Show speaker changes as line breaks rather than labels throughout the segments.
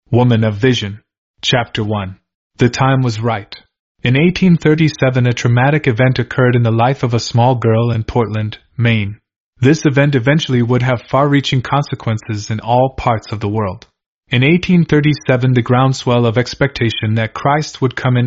Woman of Vision. Chapter 1. The time was right. In 1837, a traumatic event occurred in the life of a small girl in Portland, Maine. This event eventually would have far-reaching consequences in all parts of the world. In 1837, the groundswell of expectation that Christ would come in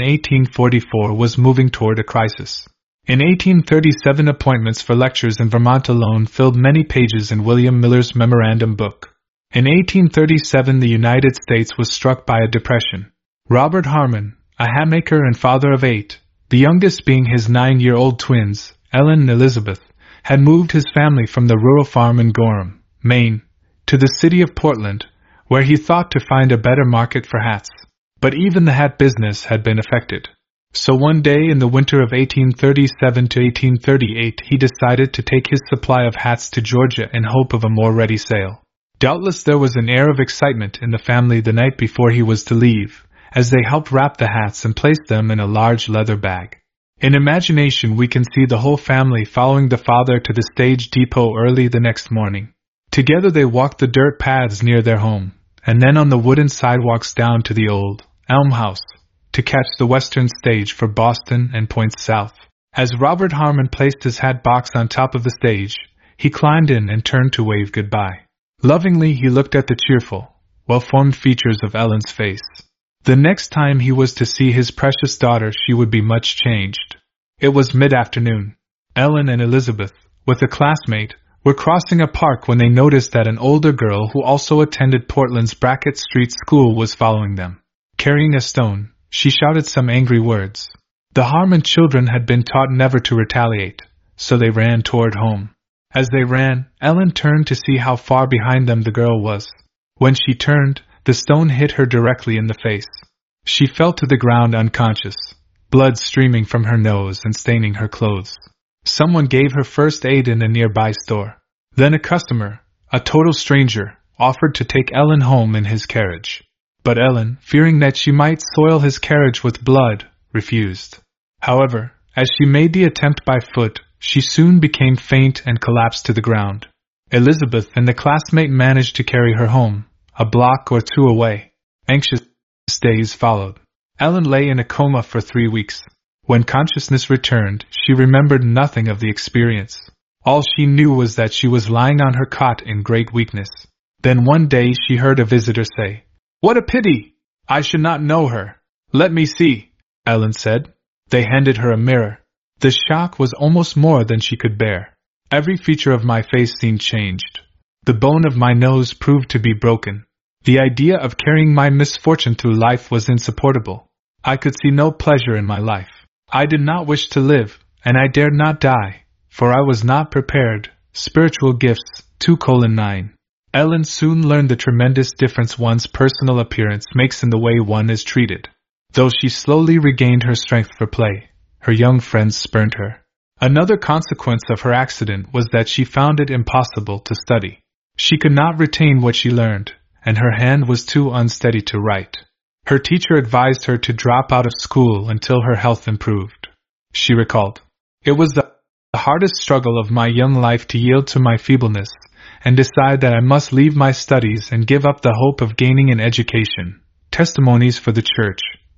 1844 was moving toward a crisis. In 1837, appointments for lectures in Vermont alone filled many pages in William Miller's memorandum book. In 1837, the United States was struck by a depression. Robert Harmon, a hatmaker and father of 8, the youngest being his 9-year-old twins, Ellen and Elizabeth, had moved his family from the rural farm in Gorham, Maine, to the city of Portland, where he thought to find a better market for hats. But even the hat business had been affected. So one day in the winter of 1837 to 1838, he decided to take his supply of hats to Georgia in hope of a more ready sale. Doubtless there was an air of excitement in the family the night before he was to leave, as they helped wrap the hats and place them in a large leather bag. In imagination we can see the whole family following the father to the stage depot early the next morning. Together they walked the dirt paths near their home, and then on the wooden sidewalks down to the old Elm House, to catch the western stage for Boston and points south. As Robert Harmon placed his hat box on top of the stage, he climbed in and turned to wave goodbye. Lovingly he looked at the cheerful, well-formed features of Ellen's face. The next time he was to see his precious daughter she would be much changed. It was mid-afternoon. Ellen and Elizabeth, with a classmate, were crossing a park when they noticed that an older girl who also attended Portland's Brackett Street School was following them. Carrying a stone, she shouted some angry words. The Harmon children had been taught never to retaliate, so they ran toward home. As they ran, Ellen turned to see how far behind them the girl was. When she turned, the stone hit her directly in the face. She fell to the ground unconscious, blood streaming from her nose and staining her clothes. Someone gave her first aid in a nearby store. Then a customer, a total stranger, offered to take Ellen home in his carriage. But Ellen, fearing that she might soil his carriage with blood, refused. However, as she made the attempt by foot, she soon became faint and collapsed to the ground. Elizabeth and the classmate managed to carry her home, a block or two away. Anxious days followed. Ellen lay in a coma for 3 weeks. When consciousness returned, she remembered nothing of the experience. All she knew was that she was lying on her cot in great weakness. Then one day she heard a visitor say, "What a pity! I should not know her. Let me see," Ellen said. They handed her a mirror. The shock was almost more than she could bear. Every feature of my face seemed changed. The bone of my nose proved to be broken. The idea of carrying my misfortune through life was insupportable. I could see no pleasure in my life. I did not wish to live, and I dared not die, for I was not prepared. Spiritual Gifts, 2:9. Ellen soon learned the tremendous difference one's personal appearance makes in the way one is treated. Though she slowly regained her strength for play, her young friends spurned her. Another consequence of her accident was that she found it impossible to study. She could not retain what she learned, and her hand was too unsteady to write. Her teacher advised her to drop out of school until her health improved. She recalled, "It was the hardest struggle of my young life to yield to my feebleness and decide that I must leave my studies and give up the hope of gaining an education." Testimonies for the Church,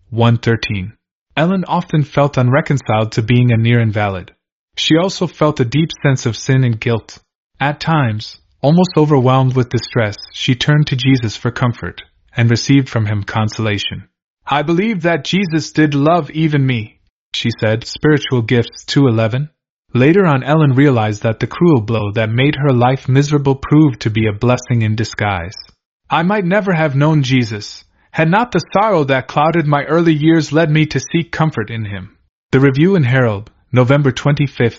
1:13. Ellen often felt unreconciled to being a near invalid. She also felt a deep sense of sin and guilt. At times, almost overwhelmed with distress, she turned to Jesus for comfort, and received from him consolation. "I believe that Jesus did love even me," she said, Spiritual Gifts 2:11. Later on, Ellen realized that the cruel blow that made her life miserable proved to be a blessing in disguise. "I might never have known Jesus, had not the sorrow that clouded my early years led me to seek comfort in him." The Review and Herald, November 25,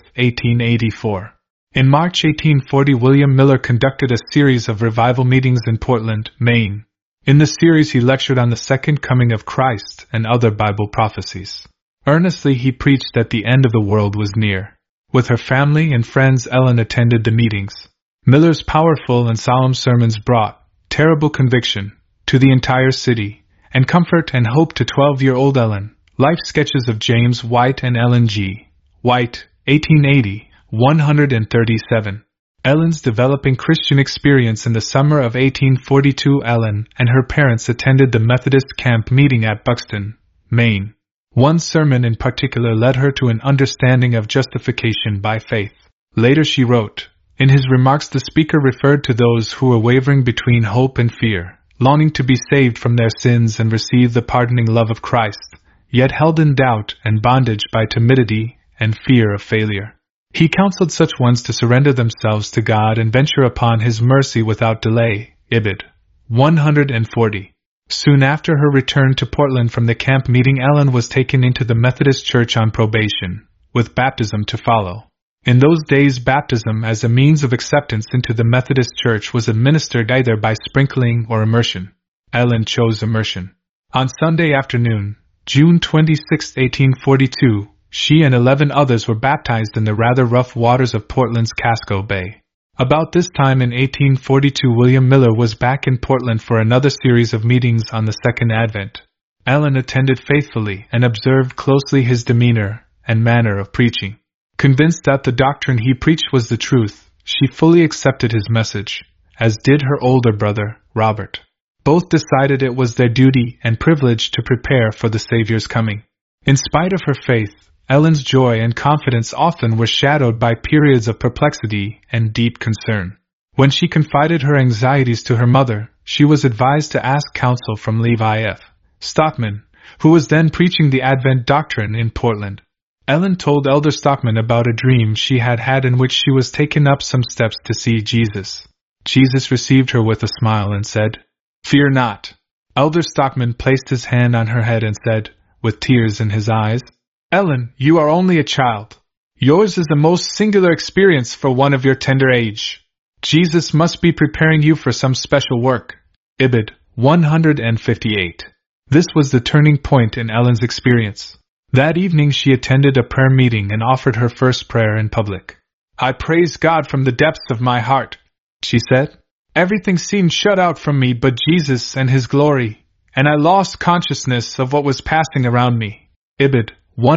1884. In March 1840, William Miller conducted a series of revival meetings in Portland, Maine. In the series he lectured on the second coming of Christ and other Bible prophecies. Earnestly he preached that the end of the world was near. With her family and friends, Ellen attended the meetings. Miller's powerful and solemn sermons brought terrible conviction to the entire city, and comfort and hope to 12-year-old Ellen. Life Sketches of James White and Ellen G. White, 1880, 137. Ellen's developing Christian experience. In the summer of 1842, Ellen and her parents attended the Methodist camp meeting at Buxton, Maine. One sermon in particular led her to an understanding of justification by faith. Later she wrote, in his remarks the speaker referred to those who were wavering between hope and fear, longing to be saved from their sins and receive the pardoning love of Christ, yet held in doubt and bondage by timidity and fear of failure. He counseled such ones to surrender themselves to God and venture upon His mercy without delay. Ibid. 140. Soon after her return to Portland from the camp meeting, Ellen was taken into the Methodist Church on probation, with baptism to follow. In those days, baptism as a means of acceptance into the Methodist Church was administered either by sprinkling or immersion. Ellen chose immersion. On Sunday afternoon, June 26, 1842, she and 11 others were baptized in the rather rough waters of Portland's Casco Bay. About this time in 1842, William Miller was back in Portland for another series of meetings on the Second Advent. Ellen attended faithfully and observed closely his demeanor and manner of preaching. Convinced that the doctrine he preached was the truth, she fully accepted his message, as did her older brother, Robert. Both decided it was their duty and privilege to prepare for the Savior's coming. In spite of her faith, Ellen's joy and confidence often were shadowed by periods of perplexity and deep concern. When she confided her anxieties to her mother, she was advised to ask counsel from Levi F. Stockman, who was then preaching the Advent doctrine in Portland. Ellen told Elder Stockman about a dream she had had in which she was taken up some steps to see Jesus. Jesus received her with a smile and said, "Fear not." Elder Stockman placed his hand on her head and said, with tears in his eyes, "Ellen, you are only a child. Yours is a most singular experience for one of your tender age. Jesus must be preparing you for some special work." Ibid. 158. This was the turning point in Ellen's experience. That evening she attended a prayer meeting and offered her first prayer in public. "I praise God from the depths of my heart," she said. "Everything seemed shut out from me but Jesus and His glory, and I lost consciousness of what was passing around me." Ibid.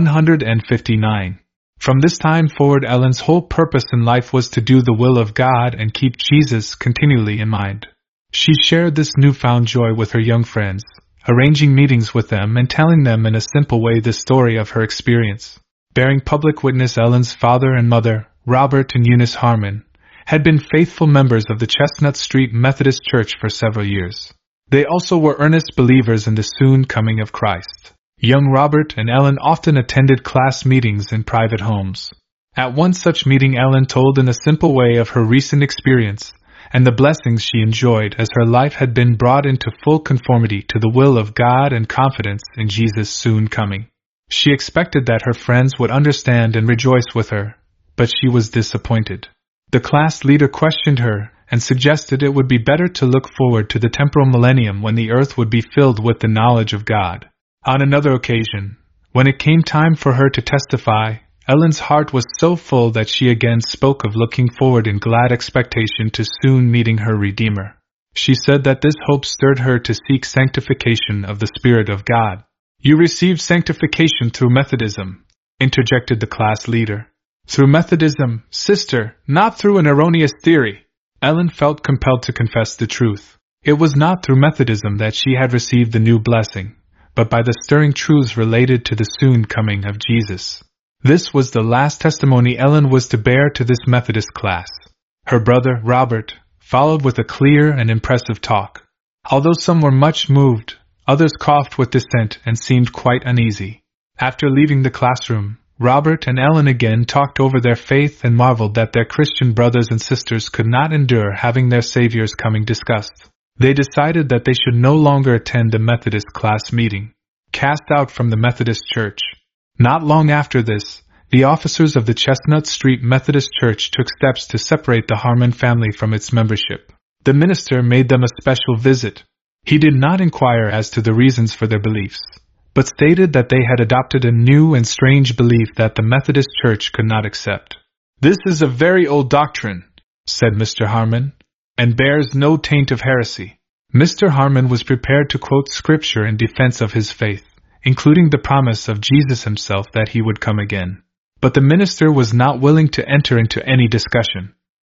159. From this time forward, Ellen's whole purpose in life was to do the will of God and keep Jesus continually in mind. She shared this newfound joy with her young friends, arranging meetings with them and telling them in a simple way the story of her experience. Bearing public witness, Ellen's father and mother, Robert and Eunice Harmon, had been faithful members of the Chestnut Street Methodist Church for several years. They also were earnest believers in the soon coming of Christ. Young Robert and Ellen often attended class meetings in private homes. At one such meeting, Ellen told in a simple way of her recent experience and the blessings she enjoyed as her life had been brought into full conformity to the will of God and confidence in Jesus' soon coming. She expected that her friends would understand and rejoice with her, but she was disappointed. The class leader questioned her and suggested it would be better to look forward to the temporal millennium when the earth would be filled with the knowledge of God. On another occasion, when it came time for her to testify, Ellen's heart was so full that she again spoke of looking forward in glad expectation to soon meeting her Redeemer. She said that this hope stirred her to seek sanctification of the Spirit of God. "You received sanctification through Methodism," interjected the class leader. "Through Methodism, sister, not through an erroneous theory." Ellen felt compelled to confess the truth. It was not through Methodism that she had received the new blessing, but by the stirring truths related to the soon coming of Jesus. This was the last testimony Ellen was to bear to this Methodist class. Her brother, Robert, followed with a clear and impressive talk. Although some were much moved, others coughed with dissent and seemed quite uneasy. After leaving the classroom, Robert and Ellen again talked over their faith and marveled that their Christian brothers and sisters could not endure having their Savior's coming discussed. They decided that they should no longer attend the Methodist class meeting. Cast out from the Methodist Church. Not long after this, the officers of the Chestnut Street Methodist Church took steps to separate the Harmon family from its membership. The minister made them a special visit. He did not inquire as to the reasons for their beliefs, but stated that they had adopted a new and strange belief that the Methodist Church could not accept. "This is a very old doctrine," said Mr. Harmon, "and bears no taint of heresy." Mr. Harmon was prepared to quote Scripture in defense of his faith, including the promise of Jesus himself that he would come again. But the minister was not willing to enter into any discussion.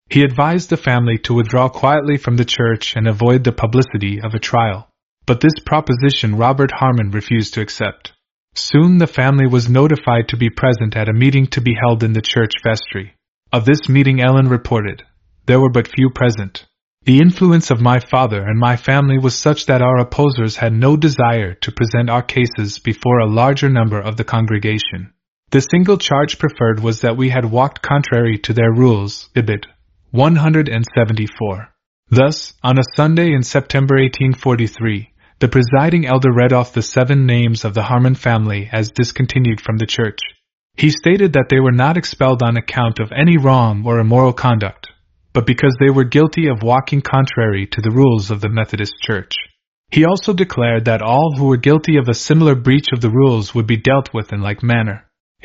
He advised the family to withdraw quietly from the church and avoid the publicity of a trial. But this proposition Robert Harmon refused to accept. Soon the family was notified to be present at a meeting to be held in the church vestry. Of this meeting Ellen reported, "There were but few present. The influence of my father and my family was such that our opposers had no desire to present our cases before a larger number of the congregation. The single charge preferred was that we had walked contrary to their rules, Ibid. 174. Thus, on a Sunday in September 1843, the presiding elder read off the 7 names of the Harmon family as discontinued from the church. He stated that they were not expelled on account of any wrong or immoral conduct, but because they were guilty of walking contrary to the rules of the Methodist Church. He also declared that all who were guilty of a similar breach of the rules would be dealt with in like manner.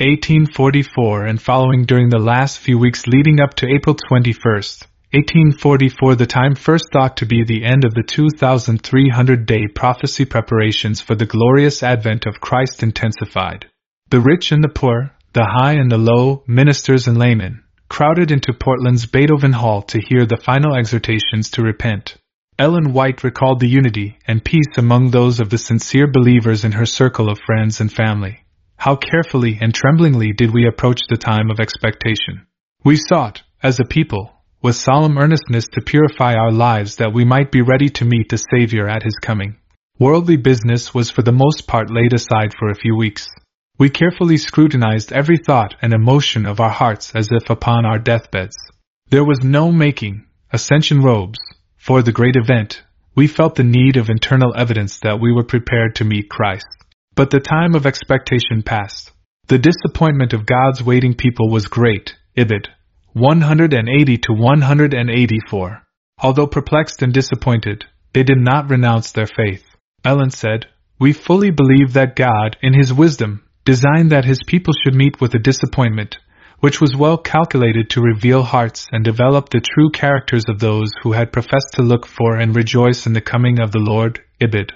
1844 and following. During the last few weeks leading up to April 21, 1844, the time first thought to be the end of the 2,300-day prophecy preparations for the glorious advent of Christ intensified. The rich and the poor, the high and the low, ministers and laymen, crowded into Portland's Beethoven Hall to hear the final exhortations to repent. Ellen White recalled the unity and peace among those of the sincere believers in her circle of friends and family. How carefully and tremblingly did we approach the time of expectation. We sought, as a people, with solemn earnestness to purify our lives that we might be ready to meet the Savior at His coming. Worldly business was for the most part laid aside for a few weeks. We carefully scrutinized every thought and emotion of our hearts as if upon our deathbeds. There was no making ascension robes for the great event. We felt the need of internal evidence that we were prepared to meet Christ. But the time of expectation passed. The disappointment of God's waiting people was great. Ibid. 180 to 184. Although perplexed and disappointed, they did not renounce their faith. Ellen said, "We fully believe that God, in His wisdom, designed that His people should meet with a disappointment, which was well calculated to reveal hearts and develop the true characters of those who had professed to look for and rejoice in the coming of the Lord." Ibid.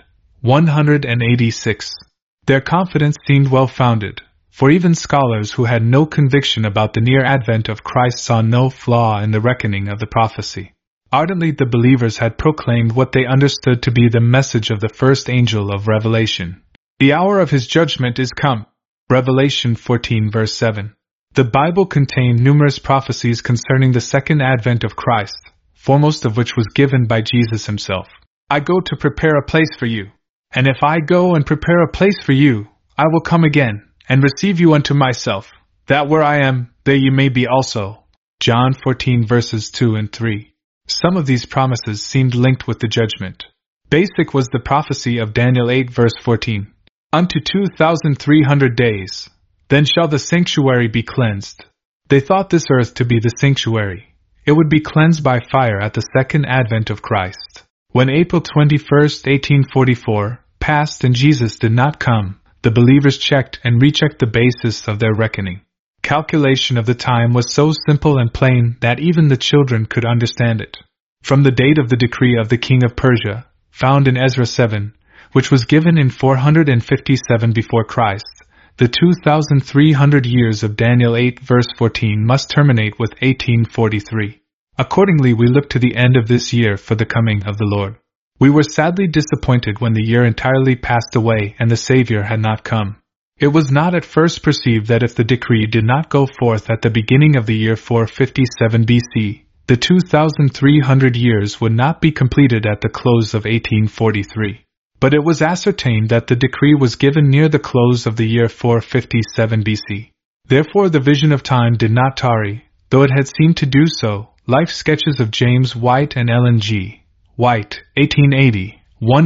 186. Their confidence seemed well-founded, for even scholars who had no conviction about the near advent of Christ saw no flaw in the reckoning of the prophecy. Ardently the believers had proclaimed what they understood to be the message of the first angel of Revelation. The hour of His judgment is come. Revelation 14 verse 7. The Bible contained numerous prophecies concerning the second advent of Christ, foremost of which was given by Jesus Himself. "I go to prepare a place for you. And if I go and prepare a place for you, I will come again, and receive you unto myself, that where I am, there ye may be also." John 14 verses 2 and 3. Some of these promises seemed linked with the judgment. Basic was the prophecy of Daniel 8 verse 14. "Unto 2,300 days, then shall the sanctuary be cleansed." They thought this earth to be the sanctuary. It would be cleansed by fire at the second advent of Christ. When April 21, 1844, passed and Jesus did not come, the believers checked and rechecked the basis of their reckoning. Calculation of the time was so simple and plain that even the children could understand it. From the date of the decree of the king of Persia, found in Ezra 7, which was given in 457 before Christ, the 2,300 years of Daniel 8 verse 14 must terminate with 1843. Accordingly, we look to the end of this year for the coming of the Lord. We were sadly disappointed when the year entirely passed away and the Savior had not come. It was not at first perceived that if the decree did not go forth at the beginning of the year 457 BC, the 2,300 years would not be completed at the close of 1843. But it was ascertained that the decree was given near the close of the year 457 BC. Therefore the vision of time did not tarry, though it had seemed to do so. Life Sketches of James White and Ellen G. White, 1880,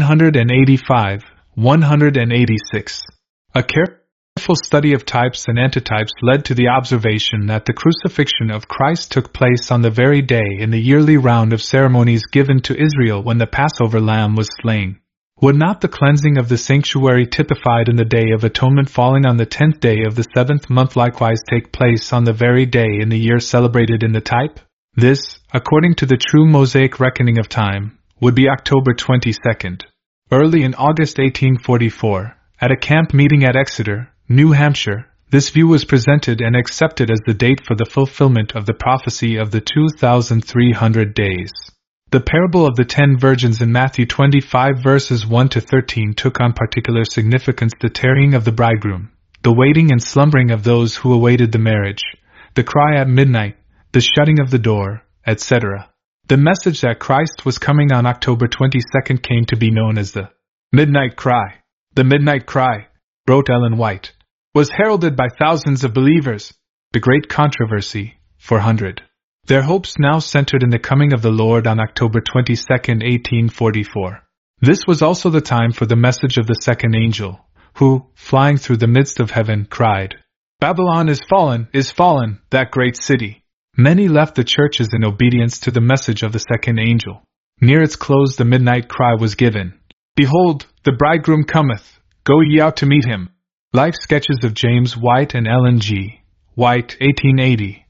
185, 186. A careful study of types and antitypes led to the observation that the crucifixion of Christ took place on the very day in the yearly round of ceremonies given to Israel when the Passover lamb was slain. Would not the cleansing of the sanctuary typified in the Day of Atonement falling on the 10th day of the 7th month likewise take place on the very day in the year celebrated in the type? This, according to the true Mosaic reckoning of time, would be October 22nd. Early in August 1844, at a camp meeting at Exeter, New Hampshire, This view was presented and accepted as the date for the fulfillment of the prophecy of the 2,300 days. The parable of the 10 virgins in Matthew 25 verses 1 to 13 took on particular significance: the tarrying of the bridegroom, the waiting and slumbering of those who awaited the marriage, the cry at midnight, the shutting of the door, etc. The message that Christ was coming on October 22nd came to be known as the Midnight Cry. The Midnight Cry, wrote Ellen White, was heralded by thousands of believers. The Great Controversy, 400. Their hopes now centered in the coming of the Lord on October 22, 1844. This was also the time for the message of the second angel, who, flying through the midst of heaven, cried, "Babylon is fallen, that great city." Many left the churches in obedience to the message of the second angel. Near its close the midnight cry was given, "Behold, the bridegroom cometh, go ye out to meet him." Life Sketches of James White and Ellen G. White, 1880,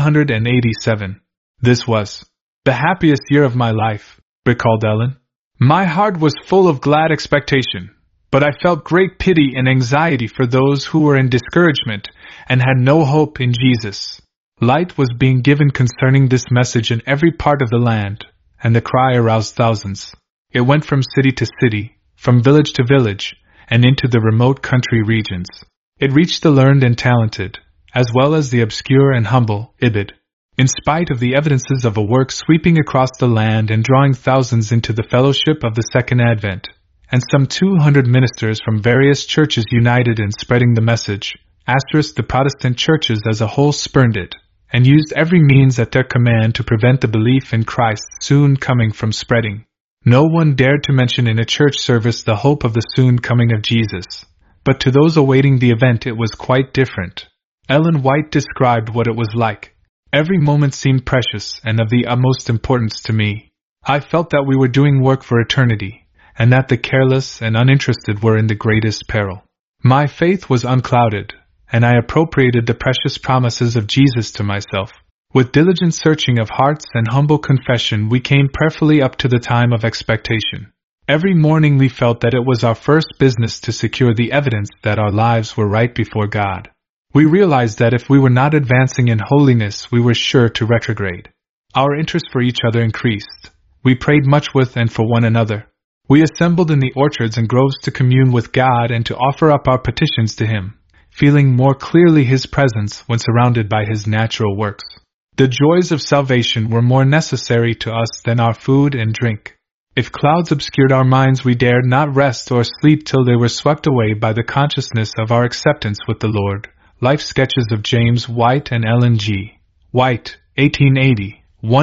187. "This was the happiest year of my life," recalled Ellen. "My heart was full of glad expectation, but I felt great pity and anxiety for those who were in discouragement and had no hope in Jesus." Light was being given concerning this message in every part of the land, and the cry aroused thousands. It went from city to city, from village to village, and into the remote country regions. It reached the learned and talented, as well as the obscure and humble, Ibid. In spite of the evidences of a work sweeping across the land and drawing thousands into the fellowship of the Second Advent, and some 200 ministers from various churches united in spreading the message, the Protestant churches as a whole spurned it, and used every means at their command to prevent the belief in Christ's soon coming from spreading. No one dared to mention in a church service the hope of the soon coming of Jesus, but to those awaiting the event it was quite different. Ellen White described what it was like. "Every moment seemed precious and of the utmost importance to me. I felt that we were doing work for eternity, and that the careless and uninterested were in the greatest peril. My faith was unclouded, and I appropriated the precious promises of Jesus to myself. With diligent searching of hearts and humble confession we came prayerfully up to the time of expectation. Every morning we felt that it was our first business to secure the evidence that our lives were right before God. We realized that if we were not advancing in holiness we were sure to retrograde. Our interest for each other increased. We prayed much with and for one another. We assembled in the orchards and groves to commune with God and to offer up our petitions to Him, feeling more clearly His presence when surrounded by His natural works. The joys of salvation were more necessary to us than our food and drink. If clouds obscured our minds we dared not rest or sleep till they were swept away by the consciousness of our acceptance with the Lord." Life Sketches of James White and Ellen G. White, 1880,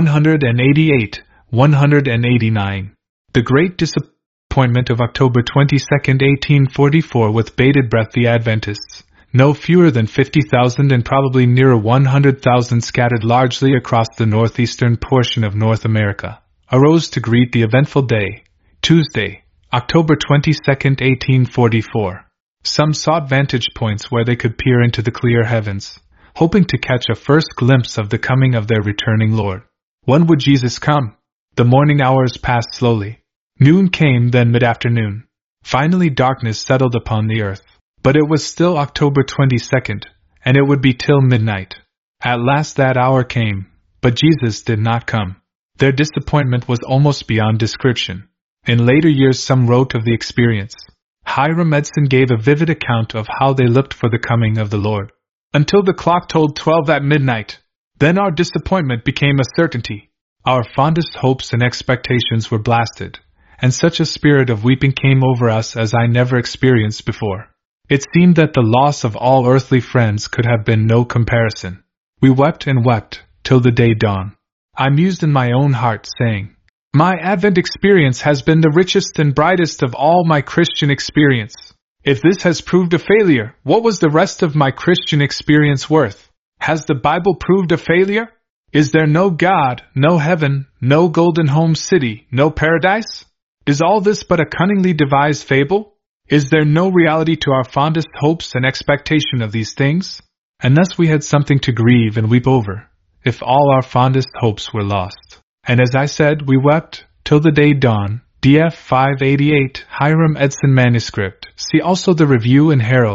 188, 189. The great disappointment of October 22, 1844 with bated breath the Adventists, no fewer than 50,000 and probably nearer 100,000 scattered largely across the northeastern portion of North America, arose to greet the eventful day, Tuesday, October 22, 1844. Some sought vantage points where they could peer into the clear heavens, hoping to catch a first glimpse of the coming of their returning Lord. When would Jesus come? The morning hours passed slowly. Noon came, then mid-afternoon. Finally darkness settled upon the earth. But it was still October 22nd, and it would be till midnight. At last that hour came, but Jesus did not come. Their disappointment was almost beyond description. In later years some wrote of the experience. Hiram Edson gave a vivid account of how they looked for the coming of the Lord. "Until the clock told 12 at midnight. Then our disappointment became a certainty. Our fondest hopes and expectations were blasted, and such a spirit of weeping came over us as I never experienced before. It seemed that the loss of all earthly friends could have been no comparison. We wept and wept, till the day dawned. I mused in my own heart, saying, 'My Advent experience has been the richest and brightest of all my Christian experience. If this has proved a failure, what was the rest of my Christian experience worth? Has the Bible proved a failure? Is there no God, no heaven, no golden home city, no paradise? Is all this but a cunningly devised fable? Is there no reality to our fondest hopes and expectation of these things?' And thus we had something to grieve and weep over, if all our fondest hopes were lost. And as I said, we wept, till the day dawned." DF 588, Hiram Edson Manuscript. See also the Review and Herald,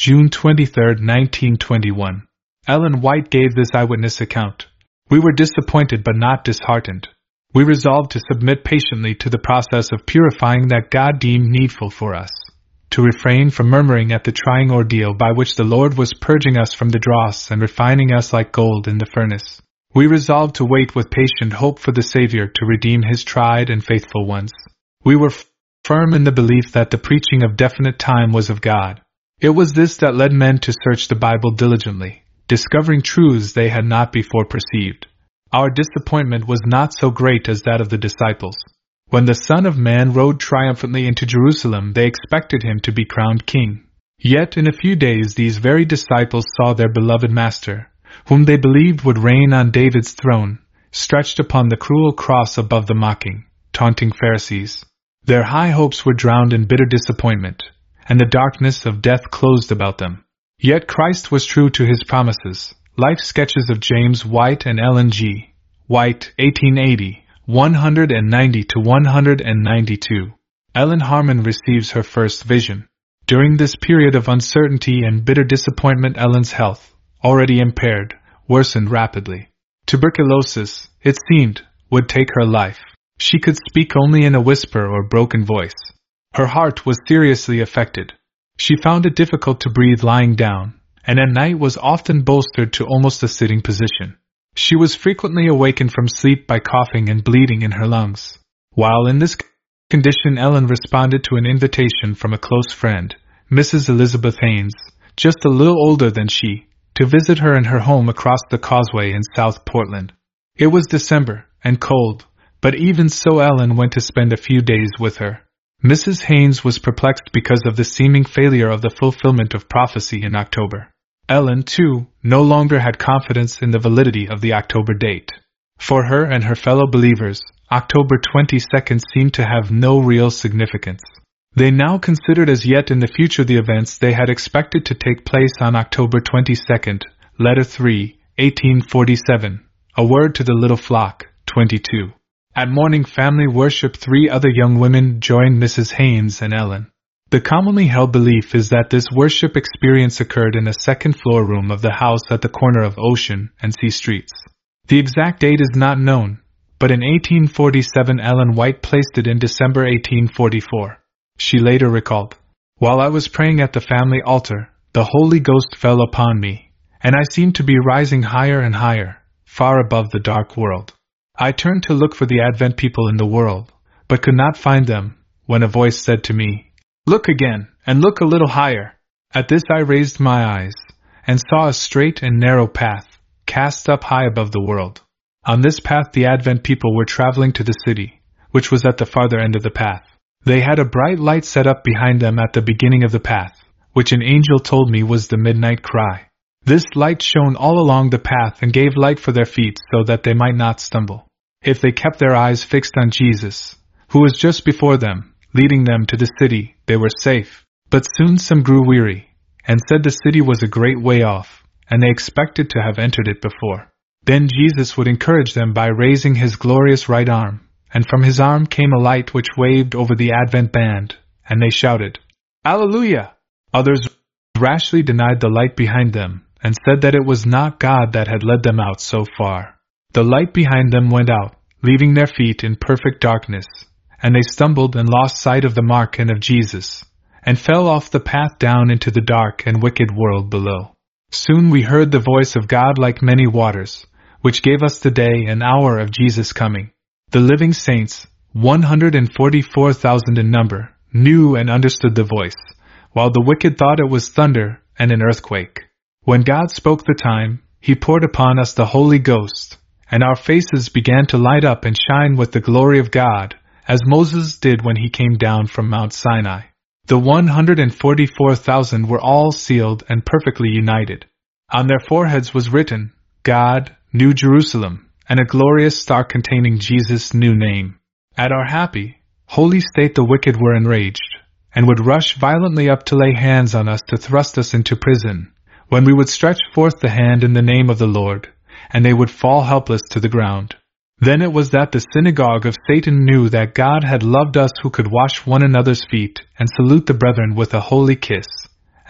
June 23, 1921. Ellen White gave this eyewitness account. We were disappointed but not disheartened. We resolved to submit patiently to the process of purifying that God deemed needful for us, to refrain from murmuring at the trying ordeal by which the Lord was purging us from the dross and refining us like gold in the furnace. We resolved to wait with patient hope for the Savior to redeem His tried and faithful ones. We were firm in the belief that the preaching of definite time was of God. It was this that led men to search the Bible diligently, discovering truths they had not before perceived. Our disappointment was not so great as that of the disciples. When the Son of Man rode triumphantly into Jerusalem, they expected Him to be crowned king. Yet in a few days these very disciples saw their beloved Master, whom they believed would reign on David's throne, stretched upon the cruel cross above the mocking, taunting Pharisees. Their high hopes were drowned in bitter disappointment, and the darkness of death closed about them. Yet Christ was true to His promises. Life Sketches of James White and Ellen G. White, 1880, 190–192. Ellen Harmon receives her first vision. During this period of uncertainty and bitter disappointment, Ellen's health, already impaired, worsened rapidly. Tuberculosis, it seemed, would take her life. She could speak only in a whisper or broken voice. Her heart was seriously affected. She found it difficult to breathe lying down, and at night was often bolstered to almost a sitting position. She was frequently awakened from sleep by coughing and bleeding in her lungs. While in this condition, Ellen responded to an invitation from a close friend, Mrs. Elizabeth Haynes, just a little older than she, to visit her in her home across the causeway in South Portland. It was December, and cold, but even so Ellen went to spend a few days with her. Mrs. Haynes was perplexed because of the seeming failure of the fulfillment of prophecy in October. Ellen, too, no longer had confidence in the validity of the October date. For her and her fellow believers, October 22nd seemed to have no real significance. They now considered as yet in the future the events they had expected to take place on October 22nd, Letter 3, 1847, A Word to the Little Flock, 22. At morning family worship, 3 other young women joined Mrs. Haynes and Ellen. The commonly held belief is that this worship experience occurred in a second-floor room of the house at the corner of Ocean and C Streets. The exact date is not known, but in 1847 Ellen White placed it in December 1844. She later recalled, "While I was praying at the family altar, the Holy Ghost fell upon me, and I seemed to be rising higher and higher, far above the dark world. I turned to look for the Advent people in the world, but could not find them, when a voice said to me, 'Look again, and look a little higher.' At this I raised my eyes, and saw a straight and narrow path, cast up high above the world. On this path the Advent people were traveling to the city, which was at the farther end of the path. They had a bright light set up behind them at the beginning of the path, which an angel told me was the midnight cry. This light shone all along the path and gave light for their feet so that they might not stumble. If they kept their eyes fixed on Jesus, who was just before them, leading them to the city, they were safe. But soon some grew weary, and said the city was a great way off, and they expected to have entered it before. Then Jesus would encourage them by raising His glorious right arm, and from His arm came a light which waved over the Advent band, and they shouted, 'Alleluia!' Others rashly denied the light behind them, and said that it was not God that had led them out so far. The light behind them went out, leaving their feet in perfect darkness, and they stumbled and lost sight of the mark and of Jesus, and fell off the path down into the dark and wicked world below. Soon we heard the voice of God like many waters, which gave us the day and hour of Jesus' coming. The living saints, 144,000 in number, knew and understood the voice, while the wicked thought it was thunder and an earthquake. When God spoke the time, He poured upon us the Holy Ghost, and our faces began to light up and shine with the glory of God, as Moses did when he came down from Mount Sinai. The 144,000 were all sealed and perfectly united. On their foreheads was written, God, New Jerusalem, and a glorious star containing Jesus' new name. At our happy, holy state the wicked were enraged, and would rush violently up to lay hands on us to thrust us into prison, when we would stretch forth the hand in the name of the Lord, and they would fall helpless to the ground. Then it was that the synagogue of Satan knew that God had loved us who could wash one another's feet and salute the brethren with a holy kiss,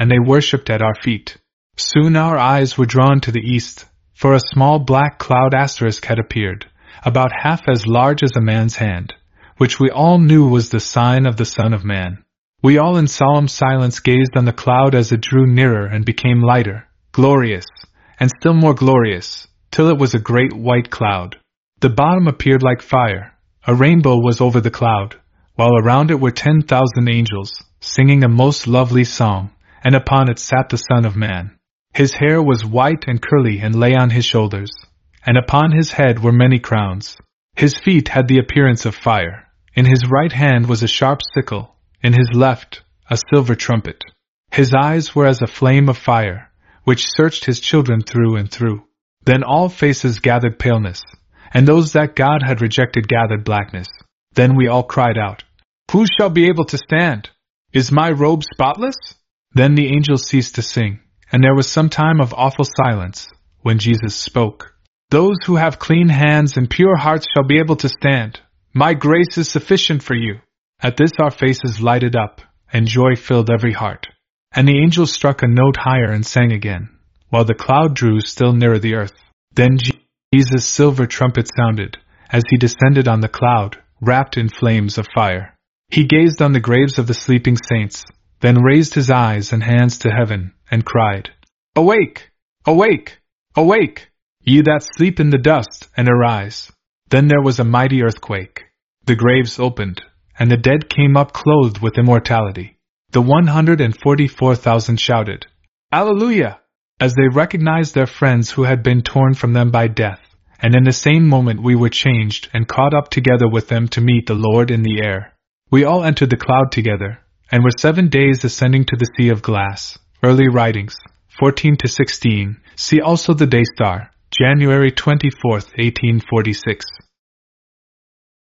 and they worshipped at our feet. Soon our eyes were drawn to the east, for a small black cloud asterisk had appeared, about half as large as a man's hand, which we all knew was the sign of the Son of Man. We all in solemn silence gazed on the cloud as it drew nearer and became lighter, glorious, and still more glorious, till it was a great white cloud. The bottom appeared like fire. A rainbow was over the cloud, while around it were 10,000 angels, singing a most lovely song, and upon it sat the Son of Man. His hair was white and curly and lay on his shoulders, and upon his head were many crowns. His feet had the appearance of fire. In his right hand was a sharp sickle, in his left a silver trumpet. His eyes were as a flame of fire, which searched his children through and through. Then all faces gathered paleness, and those that God had rejected gathered blackness. Then we all cried out, "Who shall be able to stand? Is my robe spotless?" Then the angels ceased to sing, and there was some time of awful silence, when Jesus spoke. "Those who have clean hands and pure hearts shall be able to stand. My grace is sufficient for you." At this our faces lighted up, and joy filled every heart. And the angels struck a note higher and sang again, while the cloud drew still nearer the earth. Then Jesus' silver trumpet sounded, as he descended on the cloud, wrapped in flames of fire. He gazed on the graves of the sleeping saints, then raised his eyes and hands to heaven, and cried, "Awake! Awake! Awake! Ye that sleep in the dust, and arise." Then there was a mighty earthquake. The graves opened, and the dead came up clothed with immortality. The 144,000 shouted, "Alleluia!" as they recognized their friends who had been torn from them by death, and in the same moment we were changed and caught up together with them to meet the Lord in the air. We all entered the cloud together, and were 7 days ascending to the Sea of Glass. Early Writings, 14-16. See also the Day Star, January 24, 1846.